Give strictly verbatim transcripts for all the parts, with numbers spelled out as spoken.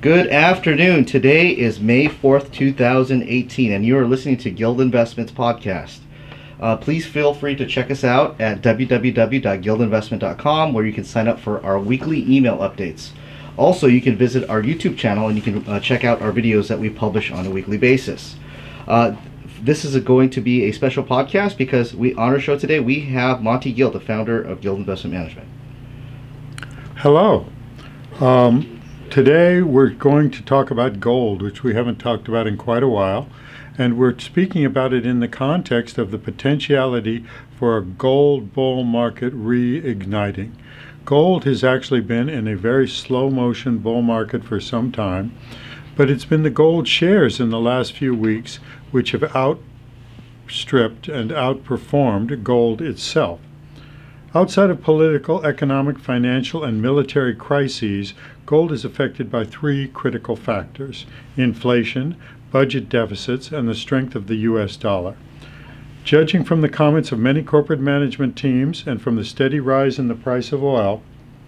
Good afternoon. Today is May fourth, two thousand eighteen, and you are listening to Guild Investments Podcast. Uh, please feel free to check us out at w w w dot guild investment dot com, where you can sign up for our weekly email updates. Also, you can visit our YouTube channel and you can uh, check out our videos that we publish on a weekly basis. Uh, this is a, going to be a special podcast because we on our show today we have Monty Guild, the founder of Guild Investment Management. Hello. Um, Today we're going to talk about gold, which we haven't talked about in quite a while, and we're speaking about it in the context of the potentiality for a gold bull market reigniting. Gold has actually been in a very slow motion bull market for some time, but it's been the gold shares in the last few weeks which have outstripped and outperformed gold itself. Outside of political, economic, financial, and military crises, gold is affected by three critical factors: inflation, budget deficits, and the strength of the U S dollar. Judging from the comments of many corporate management teams and from the steady rise in the price of oil,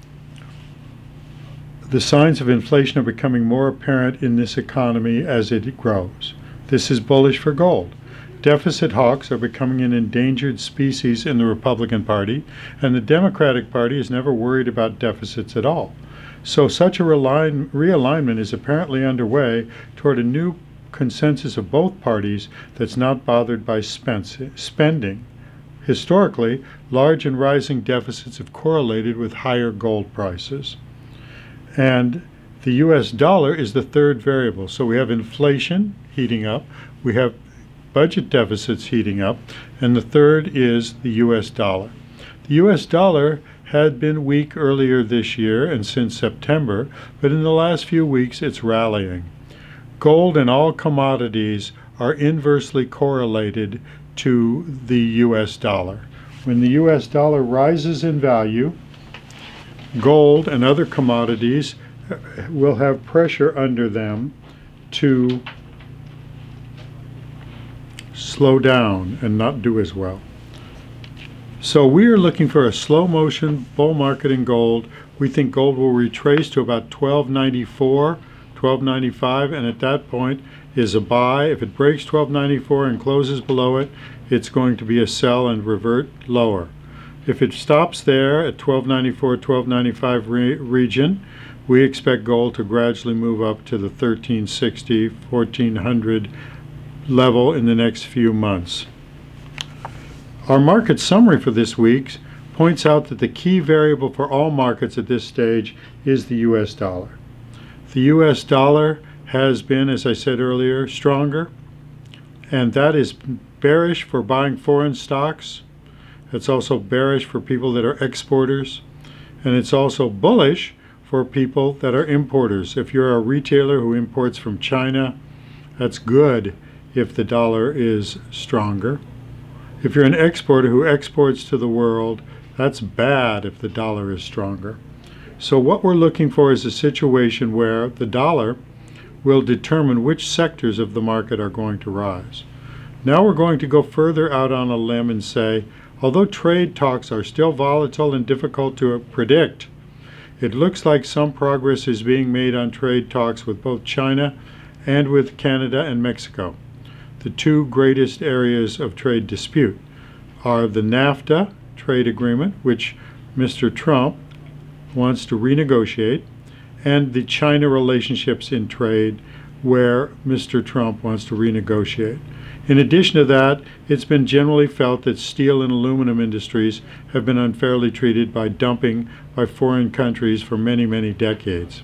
the signs of inflation are becoming more apparent in this economy as it grows. This is bullish for gold. Deficit hawks are becoming an endangered species in the Republican Party, and the Democratic Party is never worried about deficits at all. So such a realignment realignment is apparently underway toward a new consensus of both parties that's not bothered by spending. Historically, large and rising deficits have correlated with higher gold prices. And the U S dollar is the third variable. So we have inflation heating up, we have budget deficits heating up, and the third is the U S dollar. The U S dollar had been weak earlier this year and since September, but in the last few weeks it's rallying. Gold and all commodities are inversely correlated to the U S dollar. When the U S dollar rises in value, gold and other commodities will have pressure under them to slow down and not do as well. So we are looking for a slow motion bull market in gold. We think gold will retrace to about twelve ninety-four, twelve ninety-five, and at that point is a buy. If it breaks twelve ninety-four and closes below it, it's going to be a sell and revert lower. If it stops there at twelve ninety-four, twelve ninety-five re- region, we expect gold to gradually move up to the thirteen sixty, fourteen hundred level in the next few months. Our market summary for this week points out that the key variable for all markets at this stage is the U S dollar. The U S dollar has been, as I said earlier, stronger, and that is bearish for buying foreign stocks. It's also bearish for people that are exporters, and it's also bullish for people that are importers. If you're a retailer who imports from China, that's good if the dollar is stronger. If you're an exporter who exports to the world, that's bad if the dollar is stronger. So what we're looking for is a situation where the dollar will determine which sectors of the market are going to rise. Now we're going to go further out on a limb and say, although trade talks are still volatile and difficult to predict, it looks like some progress is being made on trade talks with both China and with Canada and Mexico. The two greatest areas of trade dispute are the NAFTA trade agreement, which Mister Trump wants to renegotiate, and the China relationships in trade, where Mister Trump wants to renegotiate. In addition to that, it's been generally felt that steel and aluminum industries have been unfairly treated by dumping by foreign countries for many, many decades.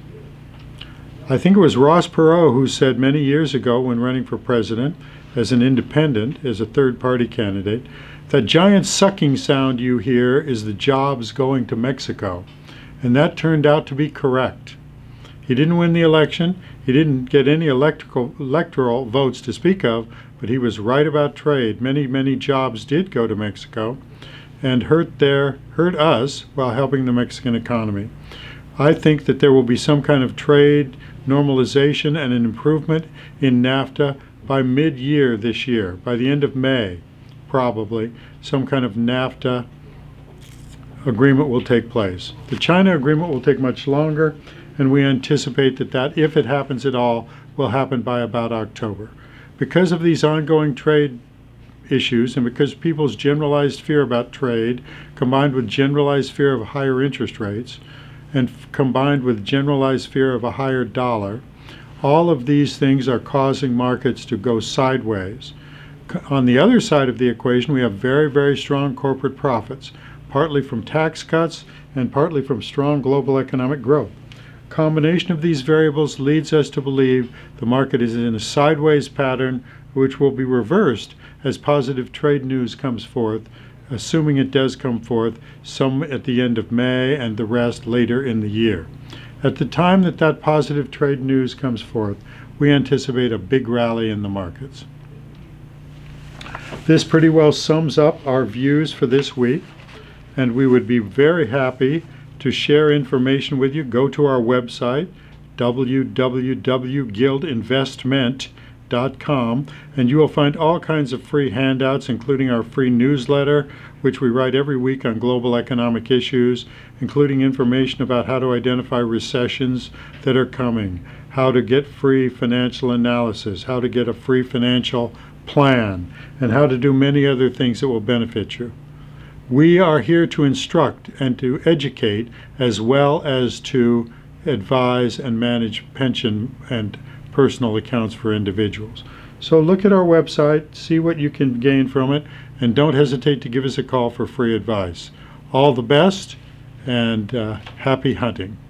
I think it was Ross Perot who said many years ago when running for president as an independent, as a third-party candidate, that giant sucking sound you hear is the jobs going to Mexico. And that turned out to be correct. He didn't win the election. He didn't get any electrical, electoral votes to speak of, but he was right about trade. Many, many jobs did go to Mexico and hurt their, hurt us while helping the Mexican economy. I think that there will be some kind of trade normalization and an improvement in NAFTA by mid-year this year. By the end of May, probably, some kind of NAFTA agreement will take place. The China agreement will take much longer, and we anticipate that that, if it happens at all, will happen by about October. Because of these ongoing trade issues, and because people's generalized fear about trade, combined with generalized fear of higher interest rates, and f- combined with generalized fear of a higher dollar, all of these things are causing markets to go sideways. C- On the other side of the equation, we have very, very strong corporate profits, partly from tax cuts and partly from strong global economic growth. Combination of these variables leads us to believe the market is in a sideways pattern, which will be reversed as positive trade news comes forth, assuming it does come forth, some at the end of May and the rest later in the year. At the time that that positive trade news comes forth, we anticipate a big rally in the markets. This pretty well sums up our views for this week, and we would be very happy to share information with you. Go to our website, w w w dot guild investment dot com, and you will find all kinds of free handouts, including our free newsletter, which we write every week on global economic issues, including information about how to identify recessions that are coming, how to get free financial analysis, how to get a free financial plan, and how to do many other things that will benefit you. We are here to instruct and to educate, as well as to advise and manage pension and personal accounts for individuals. So look at our website, see what you can gain from it, and don't hesitate to give us a call for free advice. All the best, and uh, happy hunting.